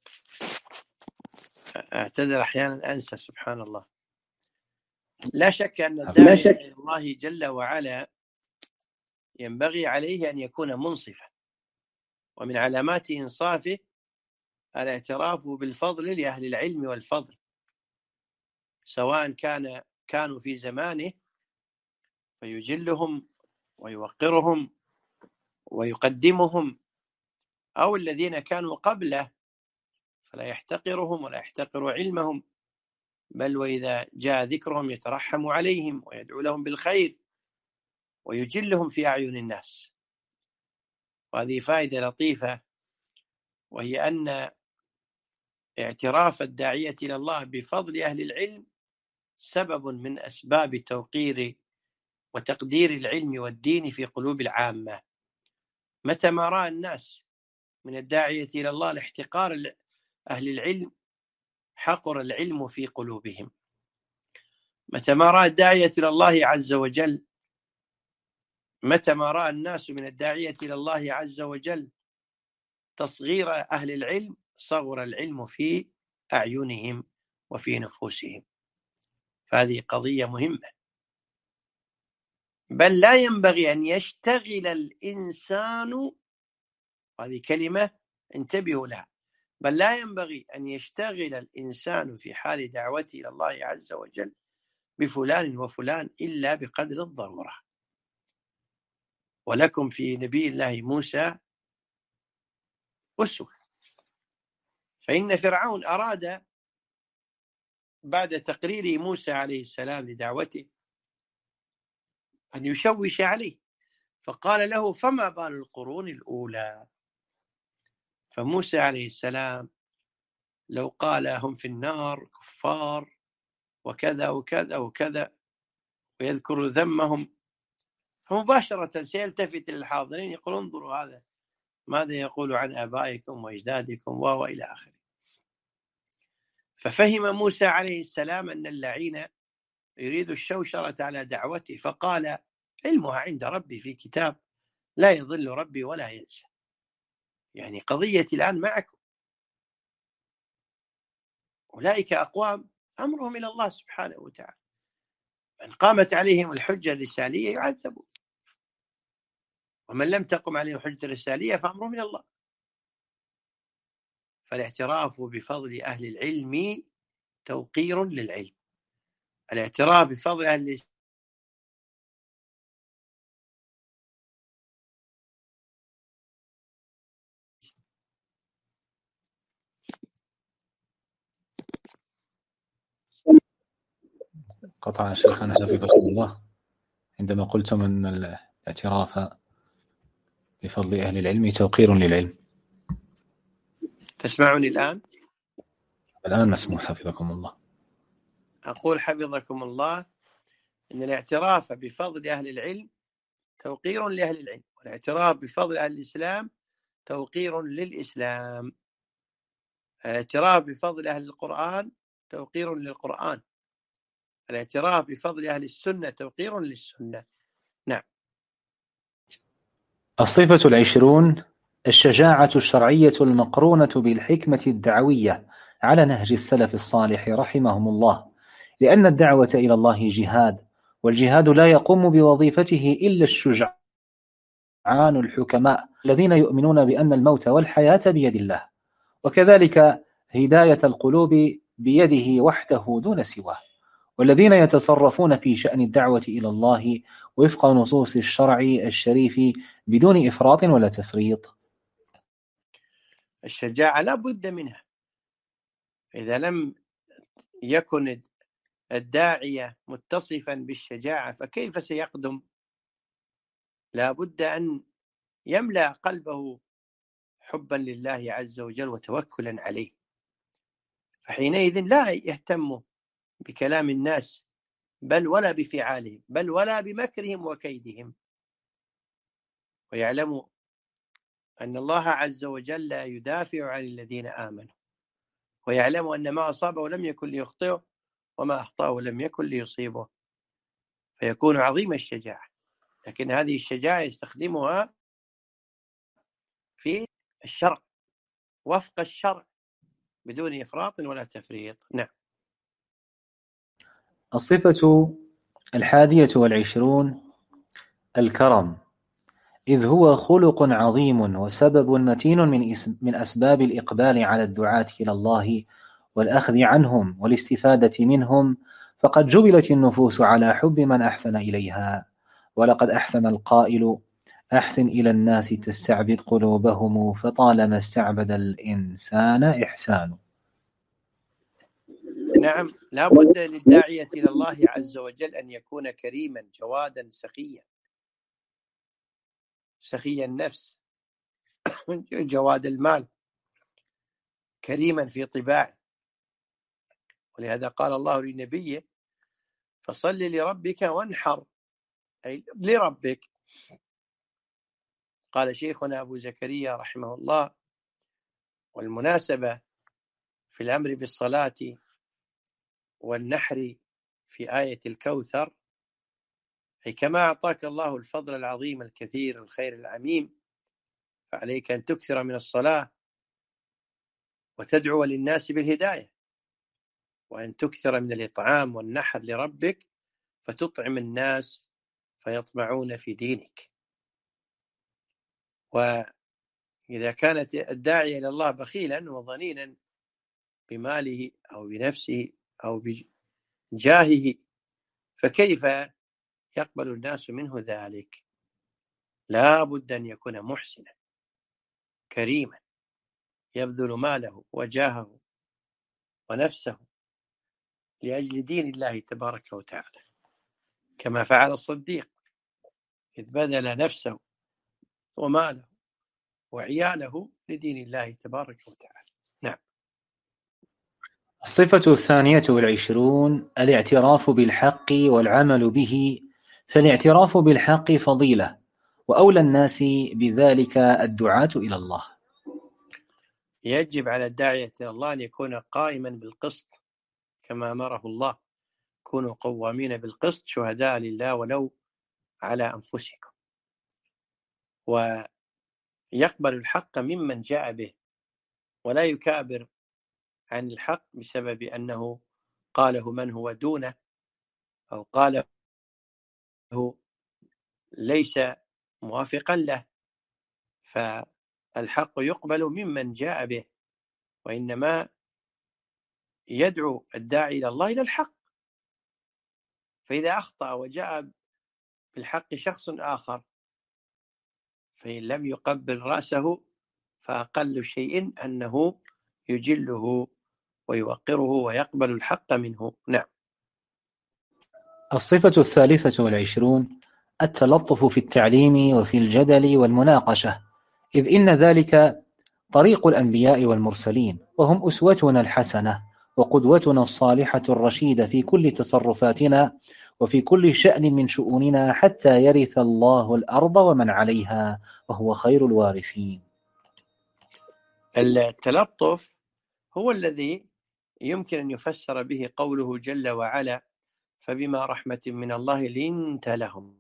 أعتذر أحيانا أنسى، سبحان الله. لا شك أن الداعي إلى الله جل وعلا ينبغي عليه أن يكون منصفا، ومن علامات إنصافه الاعتراف بالفضل لأهل العلم والفضل، سواء كان كانوا في زمانه فيجلهم ويوقرهم ويقدمهم، أو الذين كانوا قبله فلا يحتقرهم ولا يحتقر علمهم، بل وإذا جاء ذكرهم يترحم عليهم ويدعو لهم بالخير ويجلهم في أعين الناس. وهذه فائدة لطيفة، وهي أن اعتراف الداعية إلى الله بفضل أهل العلم سبب من أسباب توقير وتقدير العلم والدين في قلوب العامة. متى ما رأى الناس من الداعية إلى الله الاحتقار أهل العلم حقر العلم في قلوبهم. متى ما رأى الداعية إلى الله عز وجل متى ما رأى الناس من الداعية إلى الله عز وجل تصغير أهل العلم صغر العلم في أعينهم وفي نفوسهم. فهذه قضية مهمة. بل لا ينبغي أن يشتغل الإنسان، هذه كلمة انتبهوا لها، بل لا ينبغي أن يشتغل الإنسان في حال دعوته إلى الله عز وجل بفلان وفلان إلا بقدر الضرورة. ولكم في نبي الله موسى أسوة. فإن فرعون أراد بعد تقرير موسى عليه السلام لدعوته أن يشوش عليه، فقال له فما بال القرون الأولى. فموسى عليه السلام لو قال هم في النار كفار وكذا وكذا وكذا ويذكر ذمهم، فمباشرة سيلتفت للحاضرين يقول انظروا هذا ماذا يقول عن آبائكم وأجدادكم وإلى آخره. ففهم موسى عليه السلام أن اللعين يريد الشوشرة على دعوته، فقال علمها عند ربي في كتاب لا يضل ربي ولا ينسى. يعني قضيتي الآن معكم. أولئك أقوام أمرهم إلى الله سبحانه وتعالى، من قامت عليهم الحجة الرسالية يعذبون، ومن لم تقم عليهم الحجة الرسالية فأمرهم إلى الله. فالاعتراف بفضل أهل العلم توقير للعلم. الاعتراف بفضل أهل قطع شيخنا حفظكم الله عندما قلتم أن الاعتراف بفضل أهل العلم توقير للعلم. تسمعني الآن؟ الآن مسموع حفظكم الله. أقول حفظكم الله إن الاعتراف بفضل أهل العلم توقير لأهل العلم، والاعتراف بفضل أهل الإسلام توقير للإسلام. الاعتراف بفضل أهل القرآن توقير للقرآن. الاعتراف بفضل أهل السنة توقير للسنة. نعم. الصفة العشرون الشجاعة الشرعية المقرونة بالحكمة الدعوية على نهج السلف الصالح رحمهم الله، لأن الدعوة إلى الله جهاد، والجهاد لا يقوم بوظيفته إلا الشجعان الحكماء الذين يؤمنون بأن الموت والحياة بيد الله، وكذلك هداية القلوب بيده وحده دون سواه، والذين يتصرفون في شأن الدعوة إلى الله وفق نصوص الشرع الشريف بدون إفراط ولا تفريط. الشجاعة لا بد منها. إذا لم يكن الداعية متصفا بالشجاعة فكيف سيقدم؟ لا بد أن يملأ قلبه حبا لله عز وجل وتوكلا عليه، فحينئذ لا يهتم بكلام الناس بل ولا بفعالهم بل ولا بمكرهم وكيدهم، ويعلم أن الله عز وجل يدافع عن الذين آمنوا، ويعلم أن ما أصابه لم يكن ليخطئه وما أخطأه لم يكن ليصيبه، فيكون عظيم الشجاعة. لكن هذه الشجاعة يستخدمها في الشرع وفق الشرع بدون إفراط ولا تفريط. نعم. الصفة الحادية والعشرون الكرم، إذ هو خلق عظيم وسبب متين من, من أسباب الإقبال على الدعاة إلى الله والأخذ عنهم والاستفادة منهم، فقد جبلت النفوس على حب من أحسن إليها، ولقد أحسن القائل أحسن إلى الناس تستعبد قلوبهم، فطالما استعبد الإنسان إحسان. نعم، لا بد للداعية إلى الله عز وجل أن يكون كريما جوادا سخيا سخي النفس جواد المال، كريما في طباعه. ولهذا قال الله لنبيه فصل لربك وانحر، أي لربك. قال شيخنا أبو زكريا رحمه الله: والمناسبة في الأمر بالصلاة والنحر في آية الكوثر، أي كما أعطاك الله الفضل العظيم الكثير الخير العميم، فعليك أن تكثر من الصلاة وتدعو للناس بالهداية، وأن تكثر من الإطعام والنحر لربك فتطعم الناس فيطمعون في دينك. وإذا كانت الداعية إلى الله بخيلا وظنينا بماله أو بنفسه أو بجاهه فكيف يقبل الناس منه ذلك؟ لا بد أن يكون محسنا كريما يبذل ماله وجاهه ونفسه لأجل دين الله تبارك وتعالى، كما فعل الصديق إذ بذل نفسه وماله وعياله لدين الله تبارك وتعالى. نعم. الصفة الثانية والعشرون الاعتراف بالحق والعمل به، فالاعتراف بالحق فضيلة، وأولى الناس بذلك الدعاة إلى الله. يجب على الداعية إلى الله أن يكون قائما بالقسط كما أمره الله: وكونوا قوامين بالقسط شهداء لله ولو على أنفسكم، ويقبل الحق ممن جاء به ولا يكابر عن الحق بسبب أنه قاله من هو دونه أو قاله ليس موافقا له. فالحق يقبل ممن جاء به، وإنما يدعو الداعي إلى الله إلى الحق. فإذا أخطأ وجاء بالحق شخص آخر فإن لم يقبل رأسه فأقل شيء أنه يجله ويوقره ويقبل الحق منه. نعم. الصفة الثالثة والعشرون التلطف في التعليم وفي الجدل والمناقشة، إذ إن ذلك طريق الأنبياء والمرسلين، وهم أسوتنا الحسنة وقدوتنا الصالحة الرشيدة في كل تصرفاتنا وفي كل شأن من شؤوننا حتى يرث الله الأرض ومن عليها وهو خير الوارثين. التلطف هو الذي يمكن أن يفسر به قوله جل وعلا: فبما رحمة من الله لنت لهم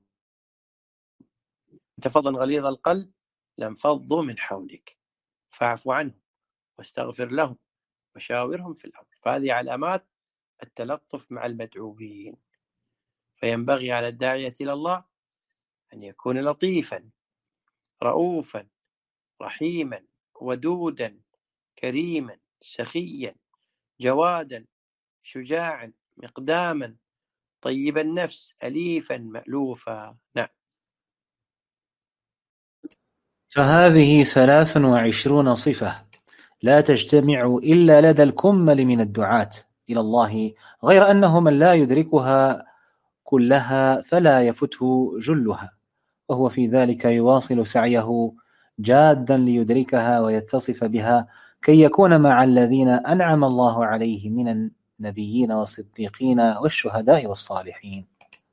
أنت فظا غليظ القلب لانفضوا من حولك فاعف عنهم واستغفر لهم وشاورهم في الأمر. فهذه علامات التلطف مع المدعوين. فينبغي على الداعية إلى الله أن يكون لطيفا رؤوفا رحيما ودودا كريما سخيا جوادا شجاعا مقداما طيب النفس أليفا مألوفا. نعم. فهذه ثلاث وعشرون صفة لا تجتمع إلا لدى الكمل من الدعاة إلى الله، غير أنه من لا يدركها كلها فلا يفته جلها، وهو في ذلك يواصل سعيه جادا ليدركها ويتصف بها كي يكون مع الذين أنعم الله عليهم من النبيين والصديقين والشهداء والصالحين.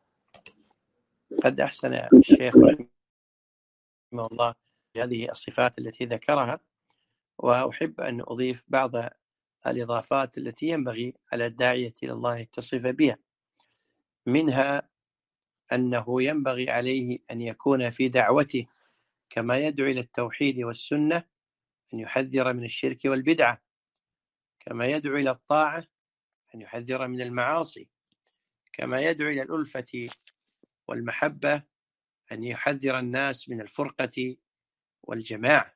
قد أحسن الشيخ رحمه الله هذه الصفات التي ذكرها، وأحب أن أضيف بعض الإضافات التي ينبغي على الداعية إلى الله يتصف بها. منها أنه ينبغي عليه أن يكون في دعوته كما يدعو إلى التوحيد والسنة أن يحذر من الشرك والبدعة، كما يدعو إلى الطاعة أن يحذر من المعاصي، كما يدعو إلى الألفة والمحبة أن يحذر الناس من الفرقة والجماعة.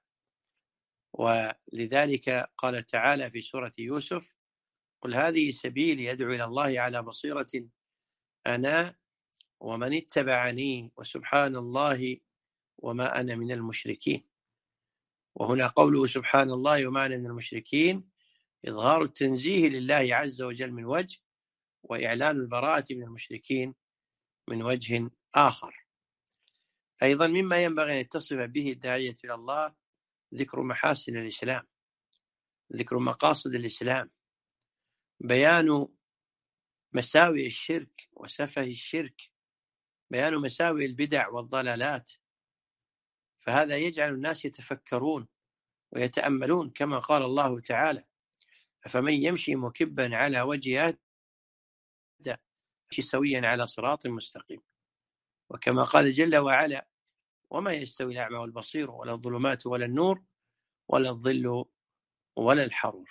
ولذلك قال تعالى في سورة يوسف: قل هذه سبيلي يدعو إلى الله على بصيرة أنا ومن اتبعني وسبحان الله وما أنا من المشركين. وهنا قوله سبحان الله وما أنا من المشركين إظهار التنزيه لله عز وجل من وجه، وإعلان البراءة من المشركين من وجه آخر. أيضا مما ينبغي أن يتصف به الداعية إلى الله ذكر محاسن الإسلام، ذكر مقاصد الإسلام، بيان مساوئ الشرك وسفه الشرك، بيان مساوئ البدع والضلالات. فهذا يجعل الناس يتفكرون ويتأملون، كما قال الله تعالى: فمن يمشي مكبا على وجهه يمشي سويا على صراط مستقيم. وكما قال جل وعلا: وما يستوي الأعمى والبصير ولا الظلمات ولا النور ولا الظل ولا الحرور.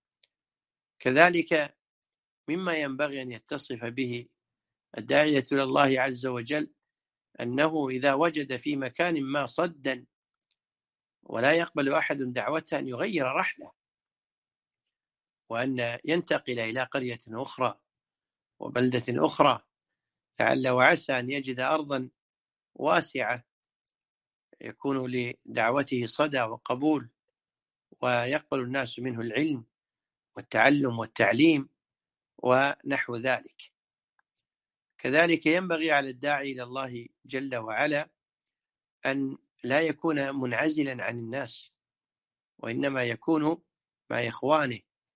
كذلك مما ينبغي أن يتصف به الداعية إلى الله عز وجل أنه إذا وجد في مكان ما صدا ولا يقبل أحد دعوته أن يغير رحله، وأن ينتقل إلى قرية أخرى وبلدة أخرى لعل وعسى أن يجد أرضا واسعة يكون لدعوته صدى وقبول ويقبل الناس منه العلم والتعلم والتعليم ونحو ذلك. كذلك ينبغي على الداعي إلى الله جل وعلا أن لا يكون منعزلا عن الناس، وإنما يكون مع إخوانه.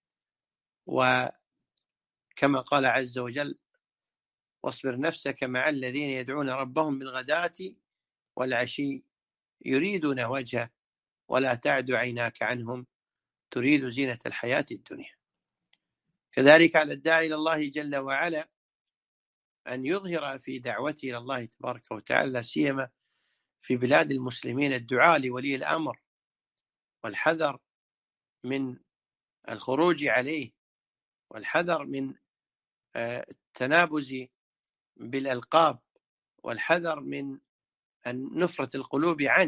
وكما قال عز وجل: واصبر نفسك مع الذين يدعون ربهم بالغداة والعشي يريدون وجهه ولا تعد عيناك عنهم تريد زينة الحياة الدنيا. كذلك على الداعي إلى الله جل وعلا أن يظهر في دعوته إلى الله تبارك وتعالى، لا سيما في بلاد المسلمين، الدعاء لولي الأمر والحذر من الخروج عليه، والحذر من التنابز بالألقاب، والحذر من نفرة القلوب عنه.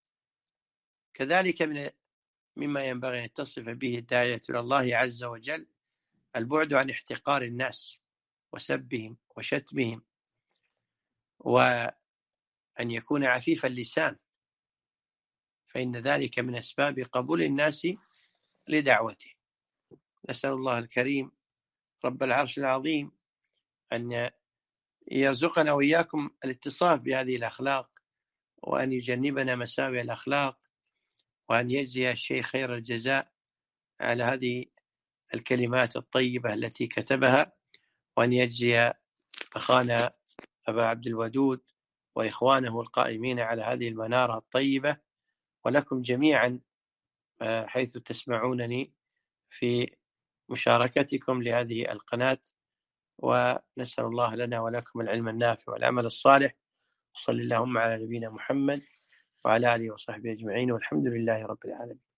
كذلك من مما ينبغي أن يتصف به الداعية إلى الله عز وجل البعد عن احتقار الناس وسبهم وشتمهم، وأن يكون عفيف اللسان، فإن ذلك من أسباب قبول الناس لدعوته. نسأل الله الكريم رب العرش العظيم أن يرزقنا وإياكم الاتصاف بهذه الأخلاق، وأن يجنبنا مساوئ الأخلاق، وأن يجزي الشيخ خير الجزاء على هذه الكلمات الطيبة التي كتبها، وأن يجزي أخانا أبا عبد الودود وإخوانه القائمين على هذه المنارة الطيبة، ولكم جميعا حيث تسمعونني في مشاركتكم لهذه القناة. ونسأل الله لنا ولكم العلم النافع والعمل الصالح، وصلى اللهم على نبينا محمد وعلى آله وصحبه أجمعين، والحمد لله رب العالمين.